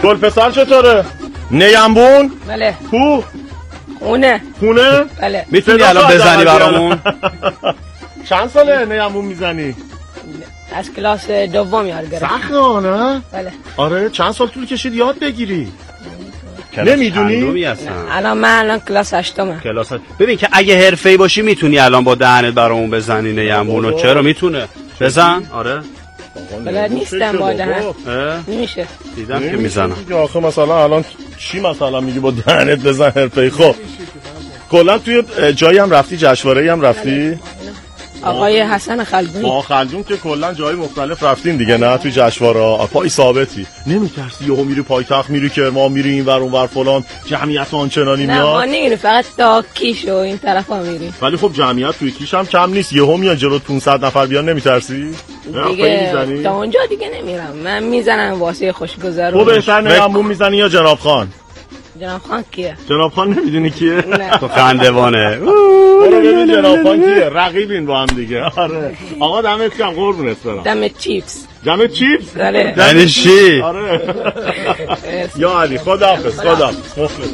گل پسر چطوره؟ نیمبون؟ بله. کو؟ خونه. بله. میتونی الان بزنی برامون؟ چند ساله نیمبون میزنی؟ از کلاس دوم یاد گرفتم. سخته نه؟ بله. آره چند سال طول کشید یاد بگیری؟ نمیدونی؟ الان من کلاس 8م. کلاس ببین که اگه حرفه‌ای باشی میتونی الان با دهنت برامون بزنی نیمبونو. چرا میتونه؟ بزن. آره. بلد نیستم با دهن. نمیشه. دیدم که میزنم. آخه مثلا الان چی مثلا میگی با دهنت بزن حرفه‌ای؟ خب کلا توی جایی هم رفتی، جشنواره‌ای هم رفتی؟ آقای حسن خلدون. با خلدون که کلا جای مختلف رفتین دیگه نه؟ توی جشنواره پای ثابتی. نمیترسی یهو میری پایتخت میری که ما میری این ور اون ور فلان جمعیت آنچنانی میاد؟ نه ما نمیریم، فقط تا کیش و این طرفا میریم. ولی خب جمعیت توی کیش هم کم نیست، یهو میاد جلو 500 نفر بیان، نمیترسی؟ دیگه تا اونجا دیگه نمیرم، من میزنم واسه خوشگذرونی. تو بهتر نیمبون میزنی یا جناب خان؟ جناب خان کیه؟ جناب خان نمیدونی کیه؟ تو خندوانه. برو ببین جناب خان کیه، رقیبین با هم دیگه. آره آقا دمت گرم، قربونت برم. دمت چیپس. دمت چیپس؟ بله. یعنی چی؟ آره یا علی خداحافظ. مخلص.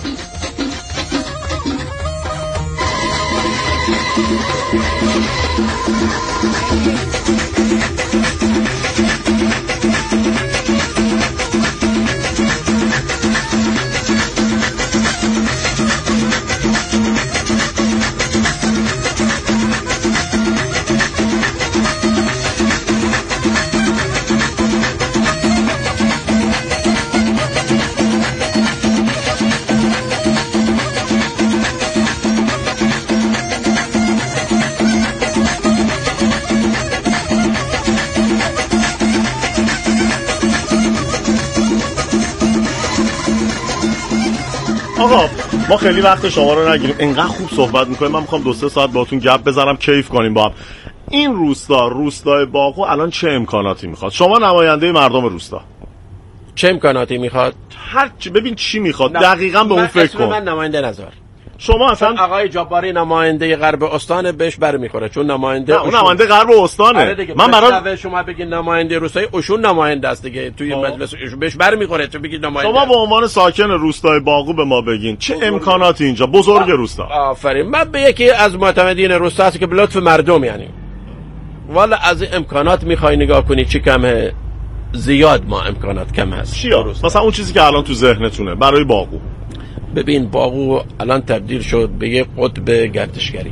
آقا ما خیلی وقت شما رو نگیریم، انقدر خوب صحبت میکنیم، من میخوام 2-3 ساعت باهاتون گپ بزنم، کیف کنیم با هم. این روستای باغو الان چه امکاناتی میخواد؟ شما نماینده مردم روستا، چه امکاناتی میخواد؟ هر چی، ببین چی میخواد دقیقاً به اون فکر کن. من نماینده نظر. شما اصلا آقای جباری نماینده غرب استان بهش برمیخوره، چون نماینده اون نماینده غرب استانه. من برای شما بگین نماینده روستای اوشون نماینده است دیگه، توی مجلس بهش برمیخوره تو بگید نماینده. شما به عنوان ساکن روستای باغو به ما بگین چه امکاناتی اینجا بزرگ روستا؟ آفرین. من به یکی از معتمدین روستا هست که به لطف مردم، یعنی والا از امکانات میخوای نگاه کنی چی کمه؟ زیاد ما امکانات کم هست. چیا؟ مثلا اون چیزی که الان تو ذهنتونه برای باغو. ببین باغو الان تبدیل شد به یک قطب گردشگری،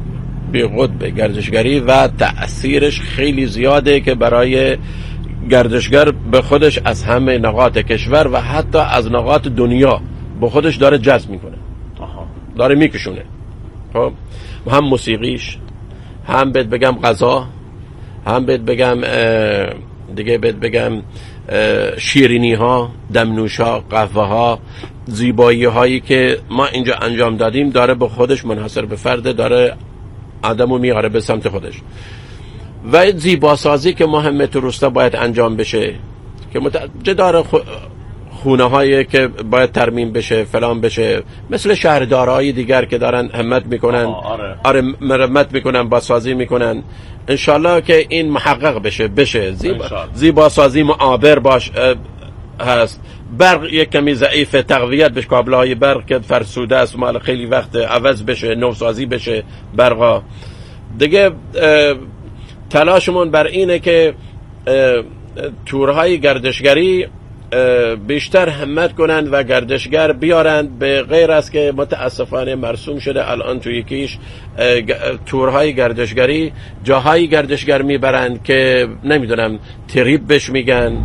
به قطب گردشگری و تأثیرش خیلی زیاده که برای گردشگر به خودش از همه نقاط کشور و حتی از نقاط دنیا به خودش داره جذب میکنه، داره میکشونه. خب هم موسیقیش، هم بهت بگم غذا، هم بهت بگم دیگه بهت بگم شیرینی ها، دمنوش ها، قهوه ها، زیبایی هایی که ما اینجا انجام دادیم داره به خودش منحصر به فرده، داره آدمو میاره به سمت خودش. و زیباسازی که مهمه تو روستا باید انجام بشه که داره خونه هایی که باید ترمیم بشه، فلان بشه، مثل شهردارهای دیگر که دارن همت میکنن، آره مرمت میکنن، بازسازی میکنن. انشالله که این محقق بشه. زیباسازی معابر باش هست. برق یک کمی ضعیف، تقویت بشه، کابل‌های برق که فرسوده است مال خیلی وقت عوض بشه، نوسازی بشه برقا دیگه. تلاشمون بر اینه که تورهای گردشگری بیشتر همت کنند و گردشگر بیارند، به غیر از که متاسفانه مرسوم شده الان توی یکیش تورهای گردشگری جاهای گردشگر میبرند که نمیدونم تریپ بهش میگن،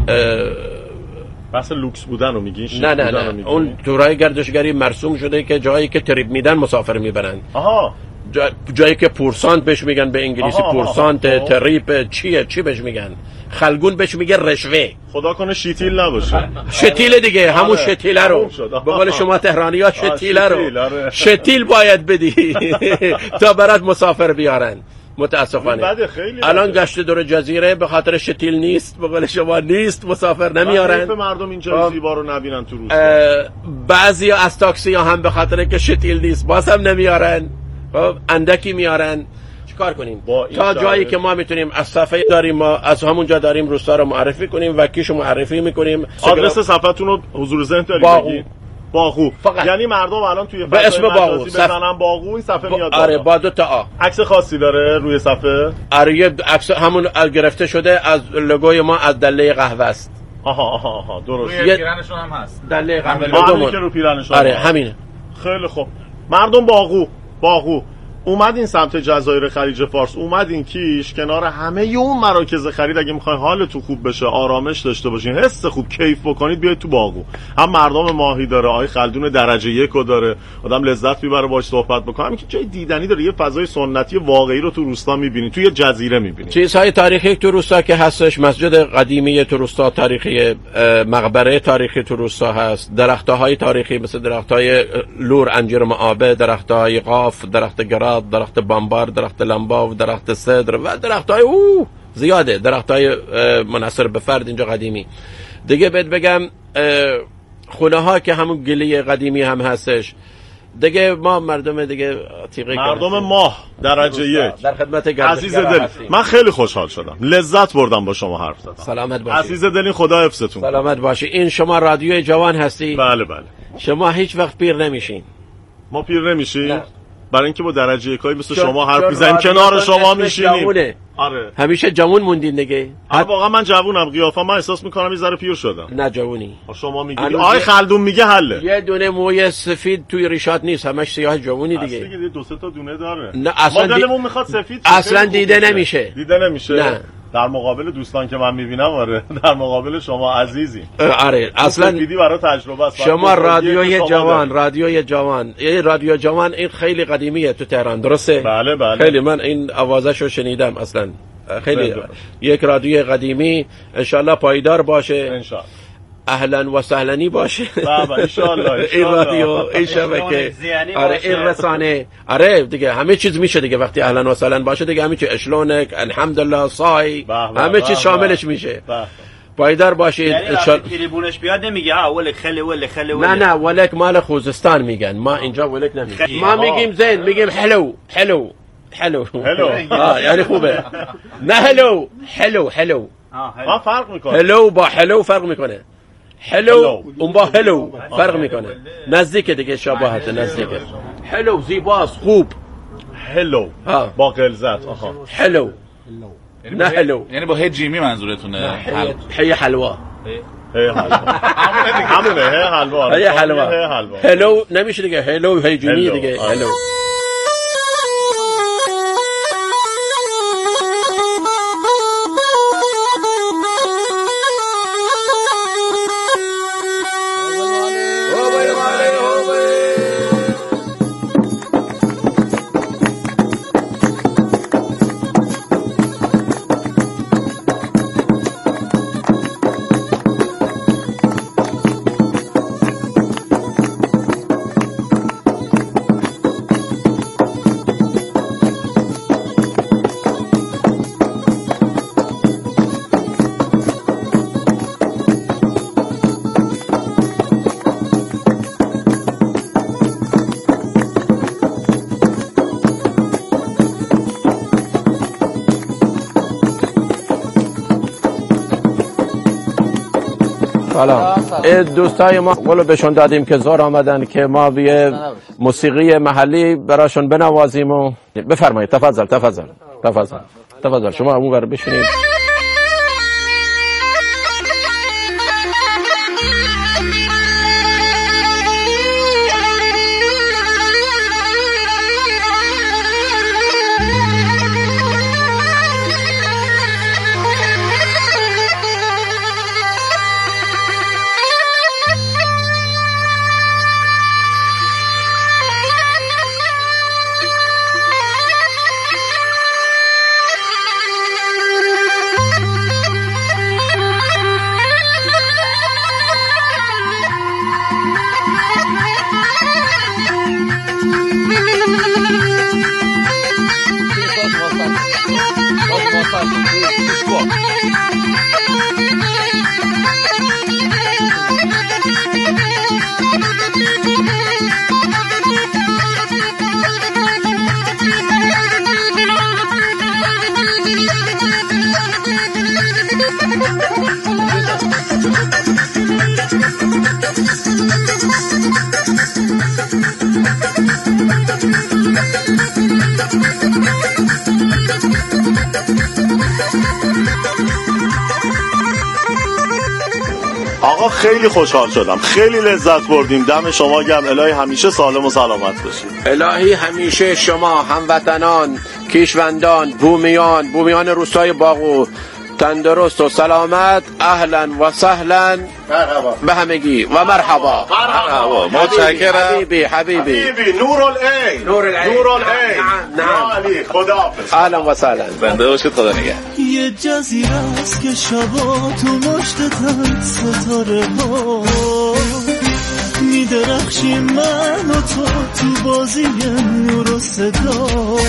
بحث لوکس بودن رو میگین؟ نه اون تورهای گردشگری مرسوم شده که جایی که تریپ میدن مسافر میبرند. جایی که پورسانت بهش میگن به انگلیسی، پورسانت، تریپ چی بهش میگن؟ خلگون بهش میگه رشوه. خدا کنه شیتیل نباشه. شتیل دیگه، همون شتیله رو به قول شما تهرانی ها شتیله رو شتیل باید بدی تا برات مسافر بیارن. متاسفانه الان گشت دور جزیره به خاطر شتیل نیست، به قول شما نیست، مسافر نمیارن. مردم اینجا زیبا رو نبینن تو روستا. بعضی از تاکسی ها هم به خاطر که شتیل نیست باز هم نمیارن، اندکی میارن. چیکار کنیم تا جایی که ما میتونیم از صفحه داریم ما از همونجا داریم روستا رو معرفی کنیم و کیشو معرفی میکنیم. آدرس صفحتون رو حضور ذهن دارید؟ باغو. یعنی مردم الان توی به اسم باغو بزنن باغو این صفحه میاد. آره با 2 تا آ. عکس خاصی داره روی صفحه؟ آره یه عکس همون گرفته شده از لوگوی ما از دله قهوه است. آها درست. روی پیرنشون هم هست. دله قهوه لوگو که رو پیرنشون. آره همینه. خیلی خوب. مردم باغو اومدین سمت جزایر خلیج فارس، اومدین کیش کنار همه اون مراکز خرید. اگه میخواین حالتون خوب بشه، آرامش داشته باشین، حس خوب، کیف بکنید، بیاید تو باغو. هم مردم ماهی داره، آقای خلدون درجه 1 داره، آدم لذت میبره باهاش صحبت بکنه. همین که جای دیدنی داره، یه فضای سنتی واقعی رو تو روستا میبینید، تو یه جزیره میبینید. چیزهای تاریخی تو روستا که هستش، مسجد قدیمی تو روستا تاریخی، مقبره تاریخی تو روستا هست، درخت‌های تاریخی مثل درخت‌های لور، انجیر معابه، درخت‌های قاف، درخت گراد، درخت بامبار، درخت لمباو، درخت سدر و درخت‌های زیاده، درخت‌های منحصر به فرد اینجا قدیمی. دیگه بهت بگم خونه‌ها که همون گلی قدیمی هم هستش. دیگه ما مردم دیگه تیغه مردم ماه درجه 1 در خدمت عزیز دل، من خیلی خوشحال شدم، لذت بردم با شما حرف زدم. سلامت باشی عزیز دلین، خدا حفظتون. سلامت باشی. این شما رادیوی جوان هستی؟ بله. شما هیچ وقت پیر نمیشین. ما پیر نمیشیم برای اینکه با درجه یکایی مثل شما حرف میزنیم، کنار شما میشینیم. آره همیشه جوون موندین دیگه. واقعا من جوونم، قیافم من احساس میکنم یه ذره پیر شدم. نه جوونی. شما میگید آقای خلدون میگه حله. یه دونه موی سفید توی ریشات نیست، همش سیاه جوونی دیگه. اصلا دیگه 2-3 تا دونه داره. نه اصلا ما دلمون میخواد سفید. اصلا دیده نمیشه. نه. در مقابل دوستان که من میبینم، آره در مقابل شما عزیزی. آره اصلا سفیدی برای تجربه است. شما رادیوی جوان این رادیو جوان این خیلی قدیمیه تو تهران، درسته؟ بله. خیلی من این آوازشو شنیدم اصلا. خیلی یک رادیوی قدیمی، انشالله پایدار باشه، انشالله اهلا و سهلنی باشه. بابا انشالله. این رادیو، این شبکه، آره این رسانه، آره دیگه همه چیز میشه دیگه وقتی اهلا و سهلن باشه دیگه، همه چی اشلونک، الحمدلله، سای، همه چیز شاملش میشه. پایدار باشید. تریبونش بیاد نمیگه ولک خله ولک. نه ولک مال خوزستان میگن، ما اینجا ولک نمیگیم. ما میگیم زین، میگیم هلو یعنی خوبه. نه هلو ما فرق میکنه. هلو با هلو فرق میکنه. هلو اون با هلو فرق میکنه. نزدیک دیگه، شباهت نزدیکه. هلو زیباست، خوب. هلو با غلظت. هلو نه هلو یعنی با جیمی منظورتونه؟ هی حلوا. همونه هی حلوا. هلو نمیشه دیگه، هلو هی جیمی دیگه. هلو سلام. دوستای ما قولو بهشون دادیم که زار آمدن که ما به موسیقی محلی براشون بنوازیم و بفرمایید. تفضل شما اون ور بشینید. آقا خیلی خوشحال شدم، خیلی لذت بردیم. دم شما گرم. الهی همیشه سالم و سلامت باشید. الهی همیشه شما هموطنان، کیشوندان، بومیان روستای باغو تندرست و سلامت. اهلا و سهلا به همگی و مرحبا. متشکرم حبیبی نور العین. نعم علی خداحافظ. اهلا و سهلا. زنده باشید. خدا نگهدار. یه جزیره است که شبا تو مشتتن ستاره ها میدرخشیم من و تو بازی نور و صدا.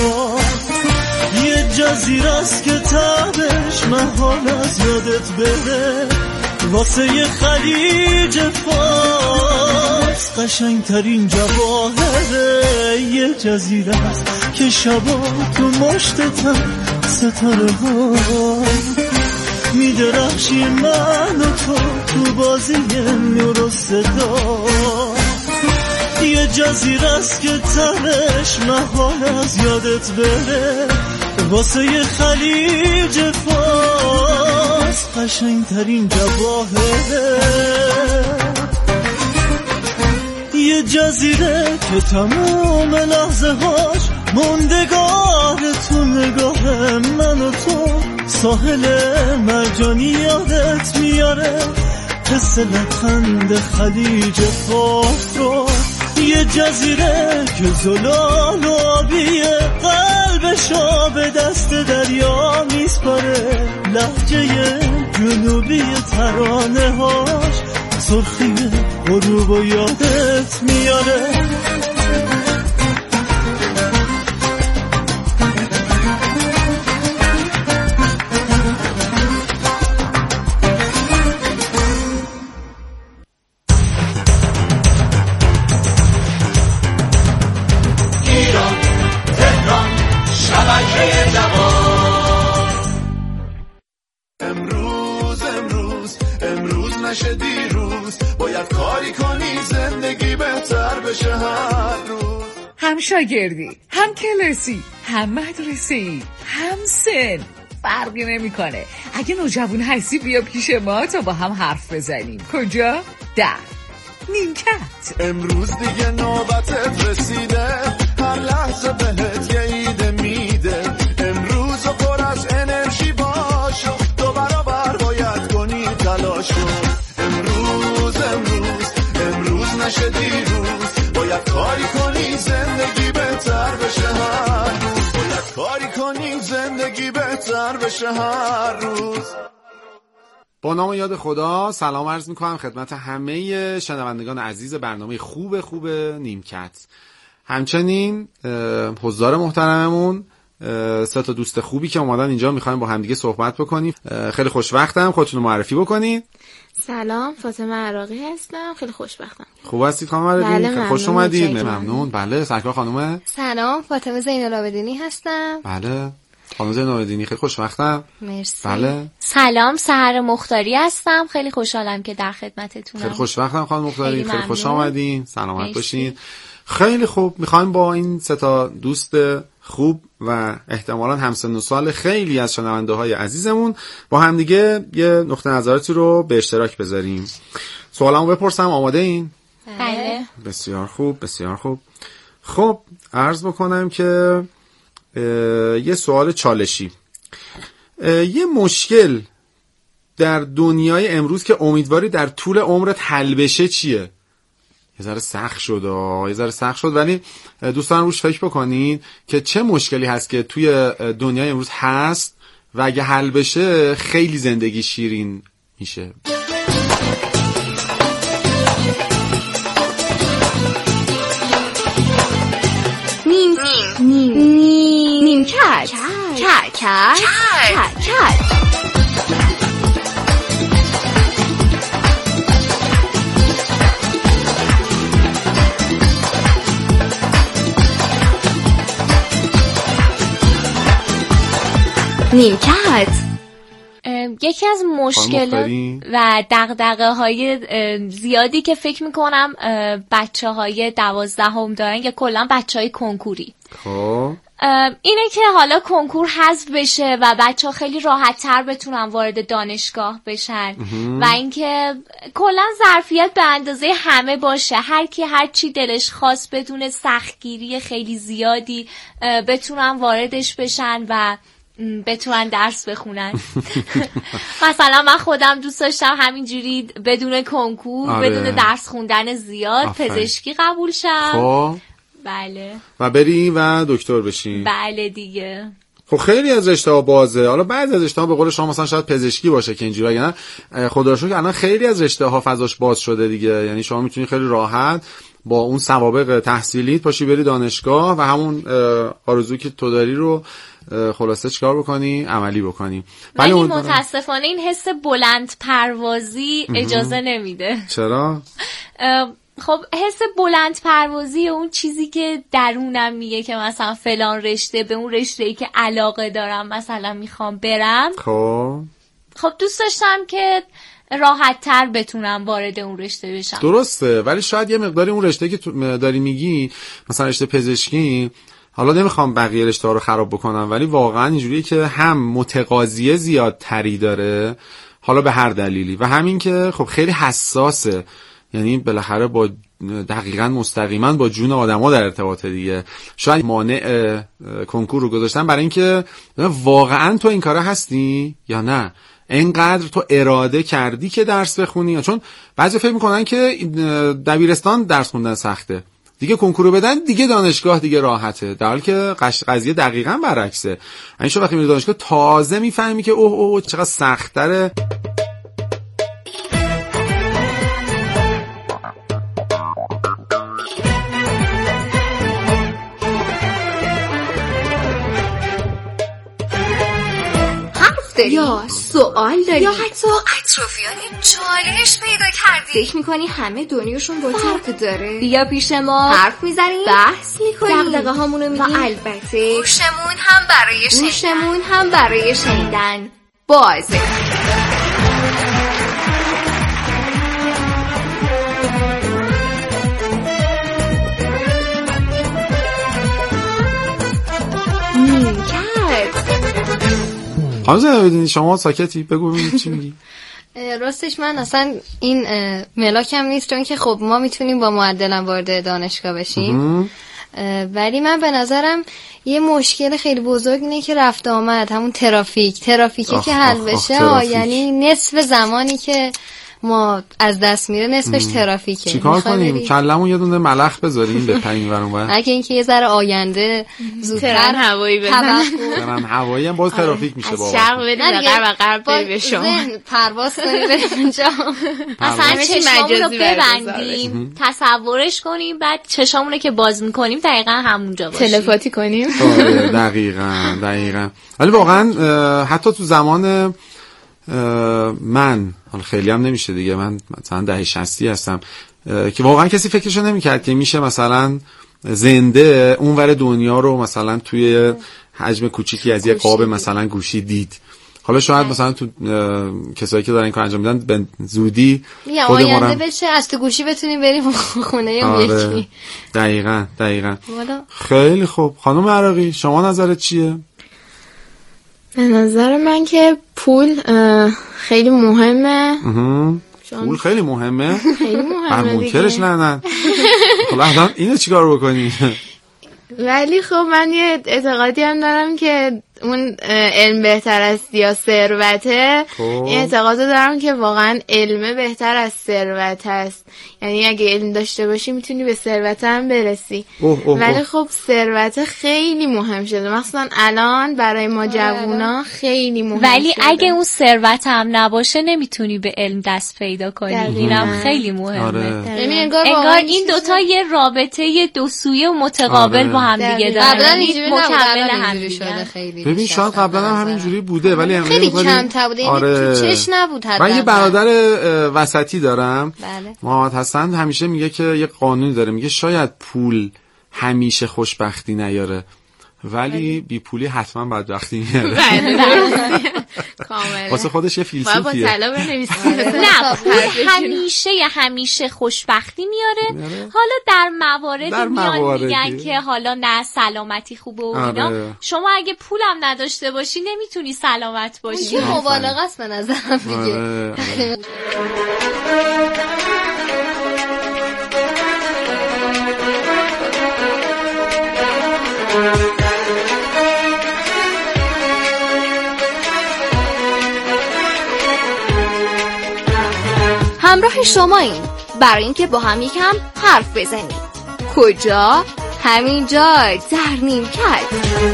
یه جزیره است که تبش محال از یادت بره واسه یه خلیج فارس قشنگترین جواهره. یه جزیره است که شبا تو مشتتن ستاره ها میدرخشیم من و تو بازی نور و صدا. یه جزیره است که تهش محال از یادت بره واسه یه خلیج فارس قشنگترین جواهره. یه جزیره که تمام لحظه هاش موندگار تو نگاه من و تو. ساحل مرجانی یادت میاره حس لبخند خلیج فارس رو. یه جزیره که زلال و آبیه قلبشو به دست دریا میسپاره. لهجه جنوبی ترانه هاش سرخی غروب و یادت میاره. امروز نشه دیروز، باید کاری کنی زندگی بهتر بشه هر روز. هم شاگردی، هم کلاسی، هم مدرسه‌ای، هم سن، فرقی نمیکنه. اگه نوجوان هستی بیا پیش ما تا با هم حرف بزنیم. کجا؟ در نیمکت. امروز دیگه نوبتت رسیده، هر لحظه بهت یه ایده میده. امروز پر از انرژی باش، دو برابر باید کنی تلاشو. امروز نشه دیروز، باید کاری کنی زندگی بهتر بشه هر روز. باید کاری کنی زندگی بهتر بشه هر روز. با نام و یاد خدا سلام عرض میکنم خدمت همه شنوندگان عزیز برنامه خوب نیمکت. همچنین حضار محترممون سه تا دوست خوبی که اومدن اینجا میخوایم با همدیگه صحبت بکنیم. خیلی خوشوقتم، خودتون رو معرفی بکنید. سلام، فاطمه عراقی هستم. خیلی خوشبختم. خوب هستید خانم عراقی؟ بله، خیلی خوش اومدید. ممنون. بله، سرکار خانومه. سلام، فاطمه زین‌العابدینی هستم. بله، خانم زین‌العابدینی، خیلی خوشبختم. مرسی. بله. سلام، سحر مختاری هستم. خیلی خوشحالم که در خدمتتونم. خیلی خوشبختم خانم مختاری، خیلی خوش آمدین. سلامت باشین. خیلی خوب، میخوایم با این سه تا دوست خوب و احتمالاً همسن و سال خیلی از شنونده های عزیزمون با هم دیگه یه نقطه نظراتی رو به اشتراک بذاریم. سوالمو بپرسم، آماده این؟ بله. بسیار خوب، بسیار خوب. خب عرض بکنم که یه سوال چالشی. یه مشکل در دنیای امروز که امیدواری در طول عمرت حل بشه چیه؟ یه ذره سخت شد ولی دوستان روش فکر بکنین که چه مشکلی هست که توی دنیای امروز هست و اگه حل بشه خیلی زندگی شیرین میشه. نیمکت. نیمکت. یکی از مشکلات و دغدغه‌های زیادی که فکر میکنم بچه‌های 12 دارن یا کلا بچه‌های کنکوری، خب اینه که حالا کنکور حذف بشه و بچه‌ها خیلی راحت‌تر بتونن وارد دانشگاه بشن و اینکه کلا ظرفیت به اندازه همه باشه، هر کی هر چی دلش خواست بدون سختگیری خیلی زیادی بتونن واردش بشن و بتونن درس بخونن. مثلا من خودم دوست داشتم همینجوری بدون کنکور بدون درس خوندن زیاد پزشکی قبول شم. خب بله. و بری و دکتر بشین. بله دیگه. خب خیلی از رشته‌ها بازه. حالا بعضی از رشته‌ها به قول شما مثلا شاید پزشکی باشه که اینجوری، وگرنه خدا رو شکر الان خیلی از رشته‌ها فضاش باز شده دیگه. یعنی شما میتونی خیلی راحت با اون سوابق تحصیلیت پاشی بری دانشگاه و همون آرزویی که تو داری رو خلاصه چیکار بکنی؟ عملی بکنی. ولی متاسفانه این حس بلند پروازی اجازه نمیده. چرا؟ خب حس بلند پروازی اون چیزی که درونم میگه که مثلا فلان رشته به اون رشته‌ای که علاقه دارم مثلا میخوام برم. خب دوست داشتم که راحت تر بتونم وارد اون رشته بشم. درسته، ولی شاید یه مقداری اون رشته که داری میگی مثلا رشته پزشکی، حالا نمیخوام بقیه رشته ها رو خراب بکنم، ولی واقعا اینجوریه که هم متقاضیه زیادتری داره، حالا به هر دلیلی، و همین که خب خیلی حساسه، یعنی بالاخره با دقیقاً مستقیما با جون آدما در ارتباطه دیگه. شاید مانع کنکور رو گذاشتن برای اینکه واقعا تو این کاره هستی یا نه، اینقدر تو اراده کردی که درس بخونی. چون بعضی فکر میکنن که دبیرستان درس خوندن سخته، دیگه کنکور رو بدن دیگه دانشگاه دیگه راحته، در حالی که قضیه دقیقاً برعکسه. یعنی شما وقتی میری دانشگاه تازه میفهمی که اوه چقدر سخت‌تره. یا سوال داری یا حتی اطرافیان چالش پیدا کردی، فکر میکنی همه دنیاشون با تو داره. بیا پیش ما حرف میزنیم، بحث میکنیم، دغدغه هامونو میگیم و البته گوشمون هم برای شنیدن بازه. حالا بدونی شما ساکتی، بگو ببینید چی میگی. راستش من اصلا این ملاکم نیست، چون که خب ما میتونیم با معدلم وارد دانشگاه بشیم، ولی من به نظرم یه مشکل خیلی بزرگ اینه که رفت آمد، همون ترافیکی که حل بشه، یعنی نصف زمانی که ما از دست میره نصفش ترافیکه. چیکار کنیم؟ کلمون یه دونه ملخ بذاریم بپریم برام. اگه اینکه یه ذره آینده زودتر هوایی بزنن، ترن هوایی هم باز ترافیک میشه. بابا شرق بدیم و غرب بریم به شما پرواز کنیم اونجا، مثلا چشمامون رو ببندیم، تصورش کنیم، بعد چشمامون که باز میکنیم دقیقاً همونجا باشیم، تلپاتی کنیم. دقیقاً. ولی واقعا حتی تو زمان من، حالا خیلی هم نمیشه دیگه، من مثلا دهه 60 هستم، که واقعا کسی فکرشو نمیکرد که میشه مثلا زنده اونور دنیا رو مثلا توی حجم کوچیکی از یه قاب مثلا گوشی دید. حالا شاید مثلا تو کسایی که دارن این کار انجام میدن به زودی آینده بشه از تو گوشی بتونیم بریم خونه یکی. دقیقاً. خیلی خوب. خانم عراقی شما نظرت چیه؟ به نظر من که پول خیلی مهمه. پول خیلی مهمه؟ خیلی مهمه منکرش نه. خب الان اینو چیکار بکنی؟ ولی خب من یه اعتقادی هم دارم که اون علم بهتر است یا ثروته. این اعتقاد دارم که واقعا علم بهتر از ثروت است، یعنی اگه علم داشته باشی میتونی به ثروت هم برسی. ولی خب ثروت خیلی مهم شده، مثلا الان برای ما جوونا خیلی مهم ولی شده. اگه اون ثروت هم نباشه نمیتونی به علم دست پیدا کنی. اینم خیلی مهمه. یعنی انگار این دوتا یه رابطه دو سویه و متقابل با هم دیگه دارن. مکمل هم دیگه. ببین شاید قبلا هم همینجوری بوده ولی خیلی کمتر بوده، یعنی چش نبود. من یه برادر وسطی دارم، محمد حسن، همیشه میگه که یه قانونی داره، میگه شاید پول همیشه خوشبختی نیاره ولی بی پولی حتما بدبختی میاره. واسه خودش یه فیلسوفیه. با طلا بنویسیم. نه پول همیشه خوشبختی میاره. حالا در مواردی میان میگن که حالا نه سلامتی خوبه و اینا. شما اگه پولم نداشته باشی نمیتونی سلامت باشی. این مبالغه است به نظرم دیگه. همراه شما این برای اینکه با هم یکم حرف بزنید. کجا؟ همینجا در نیمکت.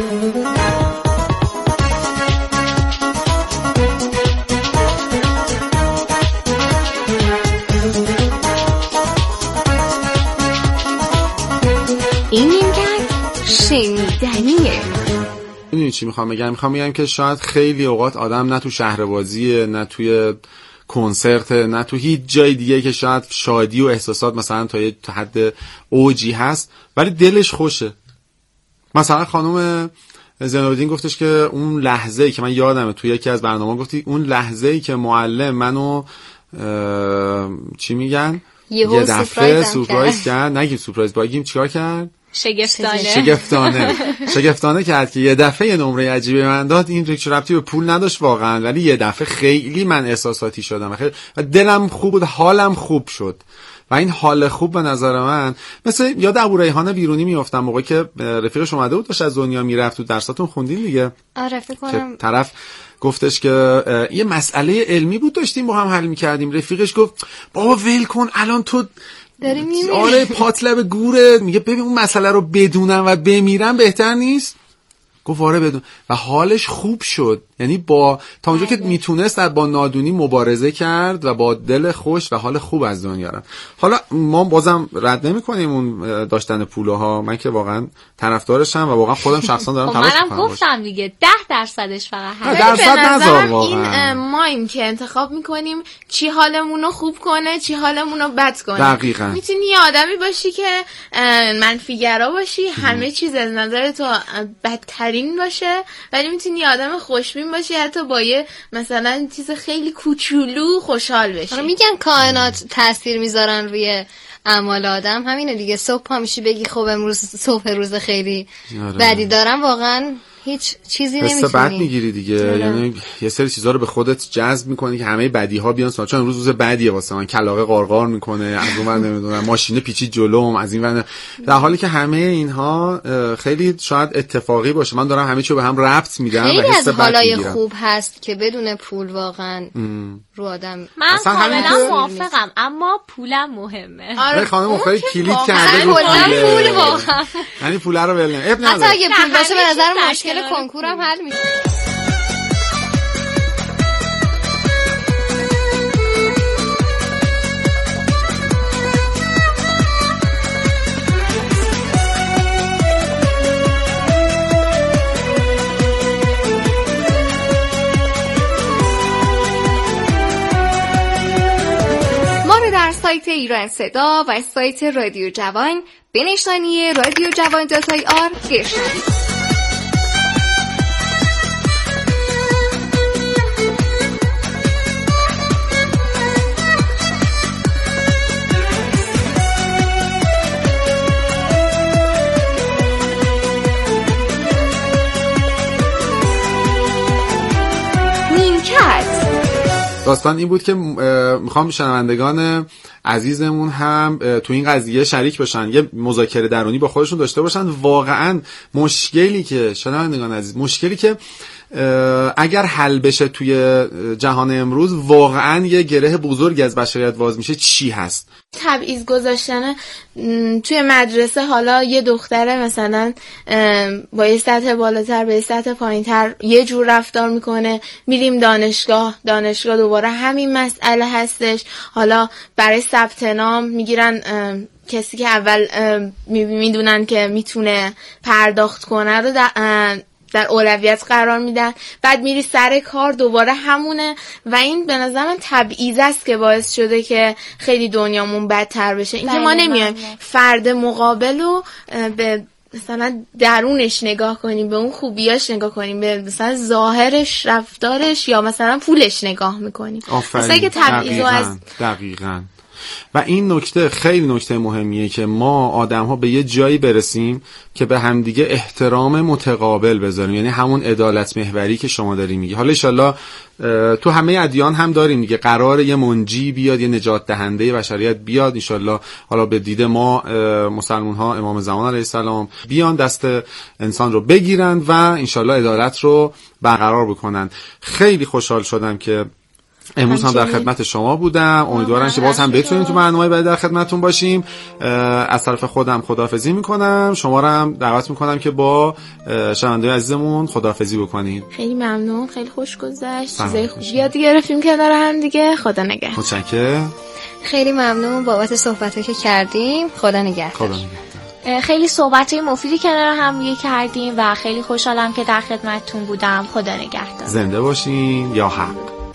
این نیمکت شنیدنیه. میدونی چی میخوام بگم که شاید خیلی اوقات آدم نه تو شهربازیه، نه توی کنسرت، نه تو هیچ جای دیگه که شاید شادی و احساسات مثلا تا یه حد اوجی هست ولی دلش خوشه. مثلا خانم زینالدین گفتش که اون لحظه‌ای که من یادمه توی یکی از برنامه‌ها گفتی اون لحظه‌ای که معلم منو چی میگن یه دفعه سورپرایز کرد، نگیم سورپرایز بگیم چیکار کرد؟ شگفتانه کرد که یه دفعه یه نمره عجیبی من داد. این ربطی به پول نداشت واقعا ولی یه دفعه خیلی من احساساتی شدم و دلم خوب بود، حالم خوب شد و این حال خوب به نظر من مثل یاد ابوریحان بیرونی میافتم موقعی که رفیقش اومده بود داشت از دنیا میرفت. تو درساتون خوندین دیگه؟ آره فکر کنم. طرف گفتش که یه مسئله علمی بود داشتیم با هم حل می‌کردیم. رفیقش گفت بابا ول کن الان تو آره پاتلب گوره، میگه ببین اون مسئله رو بدونم و بمیرم بهتر نیست؟ گفت آره بدون و حالش خوب شد. یعنی با تا اونجا که میتونست با نادونی مبارزه کرد و با دل خوش و حال خوب از دنیا رفت. حالا ما بازم رد نمی‌کنیم اون داشتن پولها، من که واقعا طرفدارشم و واقعا خودم شخصا دارم تلاش می‌کنم. منم گفتم دیگه 10% فقط هست. درصد نذار واقعا. این مایم که انتخاب می‌کنیم چی حالمون رو خوب کنه چی حالمون رو بد کنه. دقیقاً. میتونی یه آدمی باشی که منفی‌گرا باشی، همه چیز از نظر تو بدترین باشه، ولی میتونی آدم خوشبین باشی حتی با یه مثلا چیز خیلی کوچولو خوشحال بشی. میگن کائنات تاثیر میذارن روی اعمال آدم، همینه دیگه. صبح پا میشی بگی خب امروز صبح روز خیلی بدی دارم، واقعا هیچ چیزی نمیتونی حس بد میگیری دیگه. یعنی یه سری چیزا رو به خودت جذب میکنی که همه بدیها بیان سراغ. چون امروز روز بدیه واسه من، کلاغه قارقار میکنه از اون ور نمیدونم ماشین پیچید جلوم از این ور، در حالی که همه اینها خیلی شاید اتفاقی باشه. من دارم همه چیو به هم ربط میدم و حس بد حالای خوب هست که بدون پول واقعا رو آدم. من کاملا موافقم اما پولم مهمه. آره خانم خیلی کلید کرده رو پول واقعا. یعنی پول رو ول نمی. حتی اگه پول باشه به نظر مشکل کنکورم حل میشه. ما رو در سایت ایران صدا و سایت رادیو جوان به نشانی رادیو جوان .ir بشنوید. داستان این بود که میخوام شنوندگان عزیزمون هم تو این قضیه شریک بشن، یه مذاکره درونی با خودشون داشته باشن. واقعا مشکلی که شنوندگان عزیز، مشکلی که اگر حل بشه توی جهان امروز واقعا یه گره بزرگی از بشریت باز میشه، چی هست؟ تبعیض گذاشتن توی مدرسه. حالا یه دختره مثلا با یه سطح بالاتر به یه سطح پایینتر یه جور رفتار میکنه، میریم دانشگاه دوباره همین مسئله هستش. حالا برای ثبت نام میگیرن کسی که اول میدونن که میتونه پرداخت کنه رو در اولویت قرار میدن، بعد میری سر کار دوباره همونه و این به نظر من تبعیض است که باعث شده که خیلی دنیامون بدتر بشه. این که ما نمیایم فرد مقابل رو به مثلا درونش نگاه کنیم، به اون خوبیاش نگاه کنیم، به مثلا ظاهرش، رفتارش یا مثلا پولش نگاه میکنیم. مثلا که دقیقاً. و این نکته خیلی نکته مهمیه که ما آدم ها به یه جایی برسیم که به همدیگه احترام متقابل بذاریم، یعنی همون عدالت محوری که شما داری میگی. حالا انشالله تو همه ادیان هم داریم دیگه، قراره یه منجی بیاد، یه نجات دهنده بشریت بیاد انشالله. حالا به دید ما مسلمان ها امام زمان علیه السلام بیان دست انسان رو بگیرن و انشالله عدالت رو برقرار بکنن. خیلی خوشحال شدم که امروز هم در خدمت شما بودم. امیدوارم که باز هم بتونیم تو برنامه بعد در خدمتتون باشیم. از طرف خودم خداحافظی میکنم، شما رو هم دعوت میکنم که با شنونده‌های عزیزمون خداحافظی بکنید. خیلی ممنون، خیلی خوش گذشت، چیزای خوبی یاد گرفتیم کنار هم دیگه. خدا نگهدار. متشکرم. خیلی ممنون بابت صحبتایی که کردیم. خدا نگهدار. خیلی صحبتای مفیدی کنار هم دیگه کردیم و خیلی خوشحالم که در خدمتتون بودم. خدا نگهدار. زنده باشین. یا حق.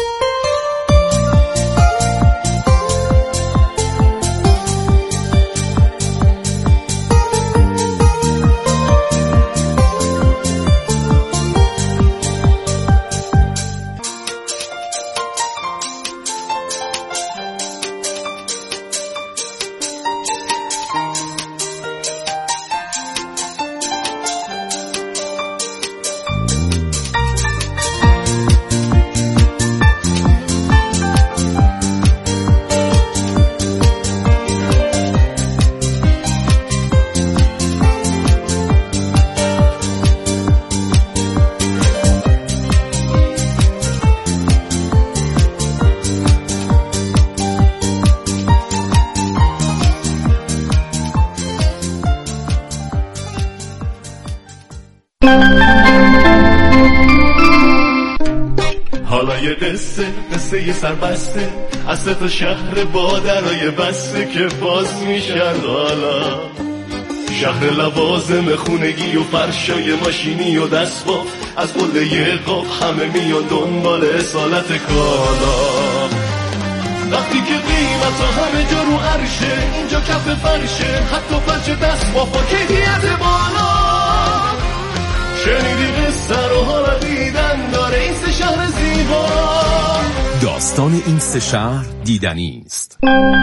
حالا یه قصه سربسته از سه تا شهر با درای بسته که باز میشن. حالا شهر لوازم خونگی و فرشای ماشینی و دستباف، از قله قاف همه میان دنبال اصالت کالا. وقتی که قیمت همه جا رو عرشه، اینجا کف فرشه، حتی فرش دستباف و کیفیت بالا. شنیدی قصه رو حالا دیدن داره این سه شهر زیبا. داستان این سه شهر دیدنی است.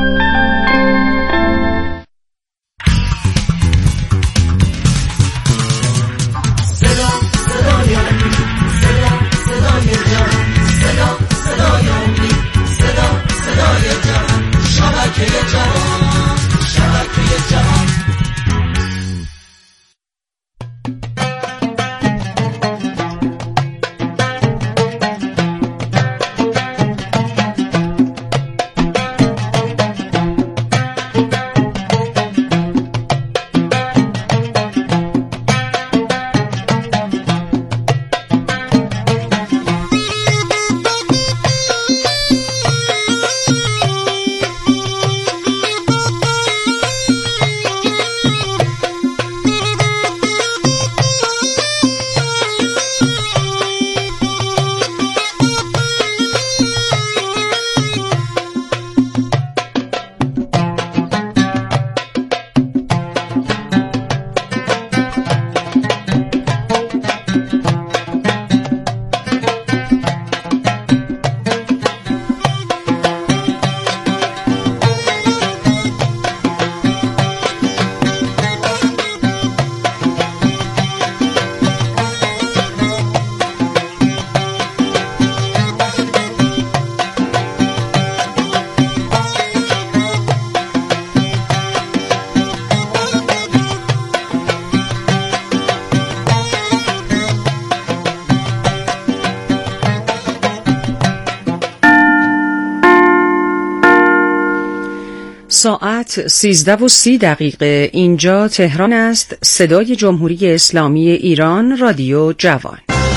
ساعت 13:30 اینجا تهران است. صدای جمهوری اسلامی ایران، رادیو جوان.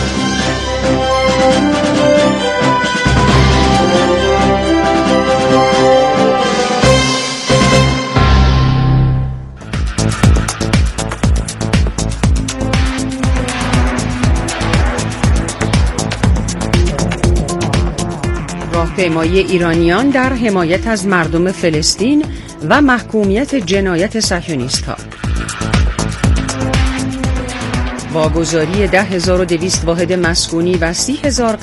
راهپیمایی ایرانیان در حمایت از مردم فلسطین و محکومیت جنایت صهیونیست‌ها. واگذاری 10,200 واحد مسکونی و 30,000